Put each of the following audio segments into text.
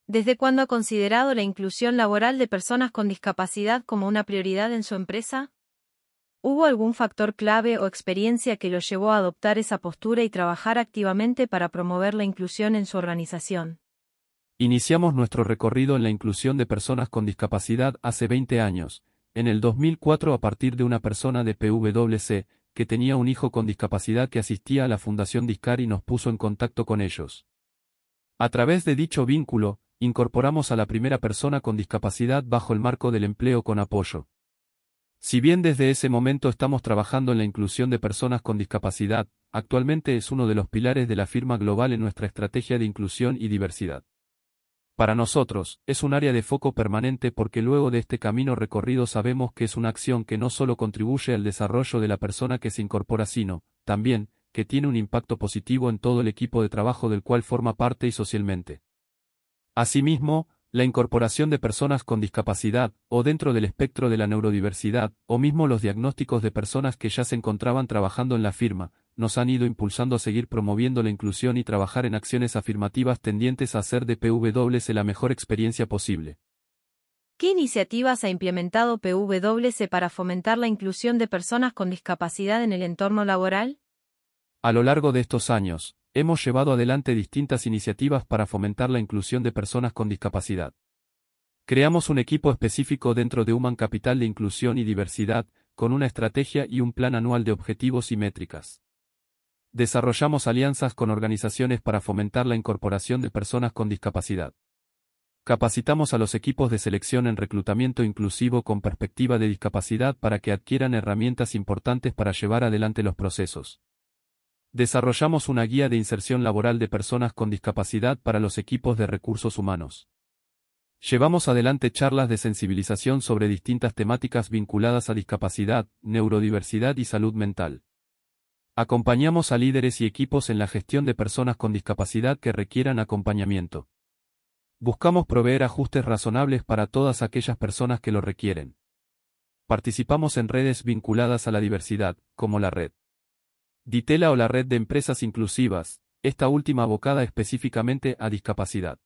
¿Desde cuándo ha considerado la inclusión laboral de personas con discapacidad como una prioridad en su empresa? ¿Hubo algún factor clave o experiencia que lo llevó a adoptar esa postura y trabajar activamente para promover la inclusión en su organización? Iniciamos nuestro recorrido en la inclusión de personas con discapacidad hace 20 años, en el 2004 a partir de una persona de PwC, que tenía un hijo con discapacidad que asistía a la Fundación Discar y nos puso en contacto con ellos. A través de dicho vínculo, incorporamos a la primera persona con discapacidad bajo el marco del empleo con apoyo. Si bien desde ese momento estamos trabajando en la inclusión de personas con discapacidad, actualmente es uno de los pilares de la firma global en nuestra estrategia de inclusión y diversidad. Para nosotros, es un área de foco permanente porque luego de este camino recorrido sabemos que es una acción que no solo contribuye al desarrollo de la persona que se incorpora sino, también, que tiene un impacto positivo en todo el equipo de trabajo del cual forma parte y socialmente. Asimismo, la incorporación de personas con discapacidad, o dentro del espectro de la neurodiversidad, o mismo los diagnósticos de personas que ya se encontraban trabajando en la firma, nos han ido impulsando a seguir promoviendo la inclusión y trabajar en acciones afirmativas tendientes a hacer de PwC la mejor experiencia posible. ¿Qué iniciativas ha implementado PwC para fomentar la inclusión de personas con discapacidad en el entorno laboral? A lo largo de estos años, hemos llevado adelante distintas iniciativas para fomentar la inclusión de personas con discapacidad. Creamos un equipo específico dentro de Human Capital de Inclusión y Diversidad, con una estrategia y un plan anual de objetivos y métricas. Desarrollamos alianzas con organizaciones para fomentar la incorporación de personas con discapacidad. Capacitamos a los equipos de selección en reclutamiento inclusivo con perspectiva de discapacidad para que adquieran herramientas importantes para llevar adelante los procesos. Desarrollamos una guía de inserción laboral de personas con discapacidad para los equipos de recursos humanos. Llevamos adelante charlas de sensibilización sobre distintas temáticas vinculadas a discapacidad, neurodiversidad y salud mental. Acompañamos a líderes y equipos en la gestión de personas con discapacidad que requieran acompañamiento. Buscamos proveer ajustes razonables para todas aquellas personas que lo requieren. Participamos en redes vinculadas a la diversidad, como la red Ditela o la red de empresas inclusivas, esta última abocada específicamente a discapacidad.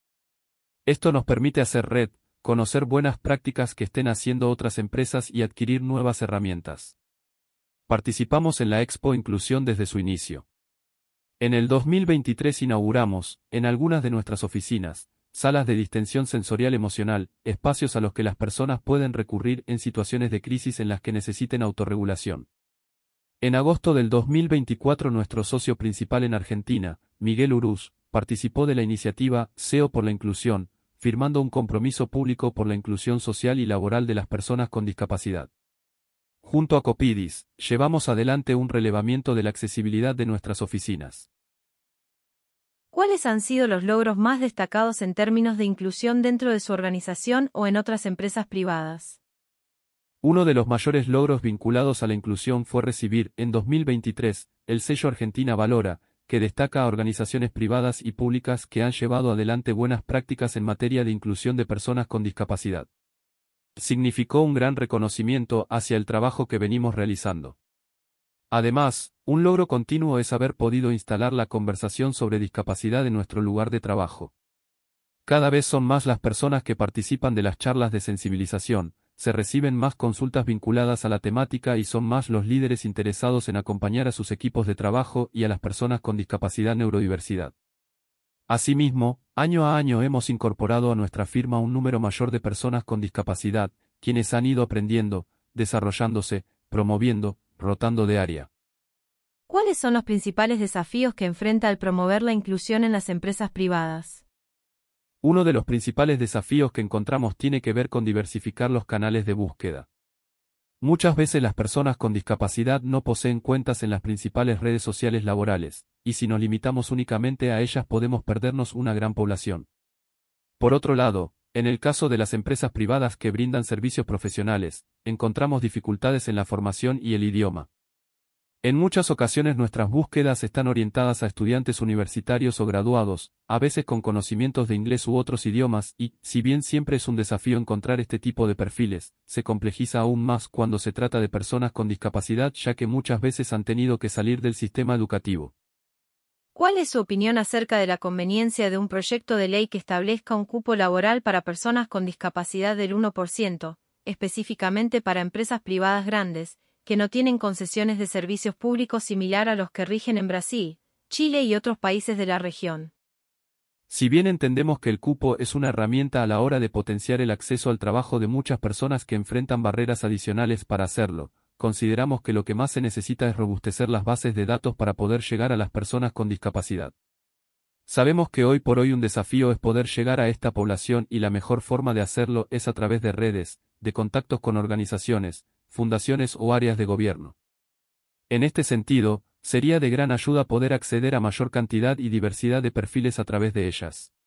Esto nos permite hacer red, conocer buenas prácticas que estén haciendo otras empresas y adquirir nuevas herramientas. Participamos en la Expo Inclusión desde su inicio. En el 2023 inauguramos, en algunas de nuestras oficinas, salas de distensión sensorial emocional, espacios a los que las personas pueden recurrir en situaciones de crisis en las que necesiten autorregulación. En agosto del 2024 nuestro socio principal en Argentina, Miguel Urús, participó de la iniciativa SEO por la Inclusión, firmando un compromiso público por la inclusión social y laboral de las personas con discapacidad. Junto a Copidis, llevamos adelante un relevamiento de la accesibilidad de nuestras oficinas. ¿Cuáles han sido los logros más destacados en términos de inclusión dentro de su organización o en otras empresas privadas? Uno de los mayores logros vinculados a la inclusión fue recibir, en 2023, el sello Argentina Valora, que destaca a organizaciones privadas y públicas que han llevado adelante buenas prácticas en materia de inclusión de personas con discapacidad. Significó un gran reconocimiento hacia el trabajo que venimos realizando. Además, un logro continuo es haber podido instalar la conversación sobre discapacidad en nuestro lugar de trabajo. Cada vez son más las personas que participan de las charlas de sensibilización, se reciben más consultas vinculadas a la temática y son más los líderes interesados en acompañar a sus equipos de trabajo y a las personas con discapacidad neurodiversidad. Asimismo, año a año hemos incorporado a nuestra firma un número mayor de personas con discapacidad, quienes han ido aprendiendo, desarrollándose, promoviendo, rotando de área. ¿Cuáles son los principales desafíos que enfrenta al promover la inclusión en las empresas privadas? Uno de los principales desafíos que encontramos tiene que ver con diversificar los canales de búsqueda. Muchas veces las personas con discapacidad no poseen cuentas en las principales redes sociales laborales, y si nos limitamos únicamente a ellas podemos perdernos una gran población. Por otro lado, en el caso de las empresas privadas que brindan servicios profesionales, encontramos dificultades en la formación y el idioma. En muchas ocasiones nuestras búsquedas están orientadas a estudiantes universitarios o graduados, a veces con conocimientos de inglés u otros idiomas y, si bien siempre es un desafío encontrar este tipo de perfiles, se complejiza aún más cuando se trata de personas con discapacidad ya que muchas veces han tenido que salir del sistema educativo. ¿Cuál es su opinión acerca de la conveniencia de un proyecto de ley que establezca un cupo laboral para personas con discapacidad del 1%, específicamente para empresas privadas grandes, que no tienen concesiones de servicios públicos similar a los que rigen en Brasil, Chile y otros países de la región? Si bien entendemos que el cupo es una herramienta a la hora de potenciar el acceso al trabajo de muchas personas que enfrentan barreras adicionales para hacerlo, consideramos que lo que más se necesita es robustecer las bases de datos para poder llegar a las personas con discapacidad. Sabemos que hoy por hoy un desafío es poder llegar a esta población y la mejor forma de hacerlo es a través de redes, de contactos con organizaciones, fundaciones o áreas de gobierno. En este sentido, sería de gran ayuda poder acceder a mayor cantidad y diversidad de perfiles a través de ellas.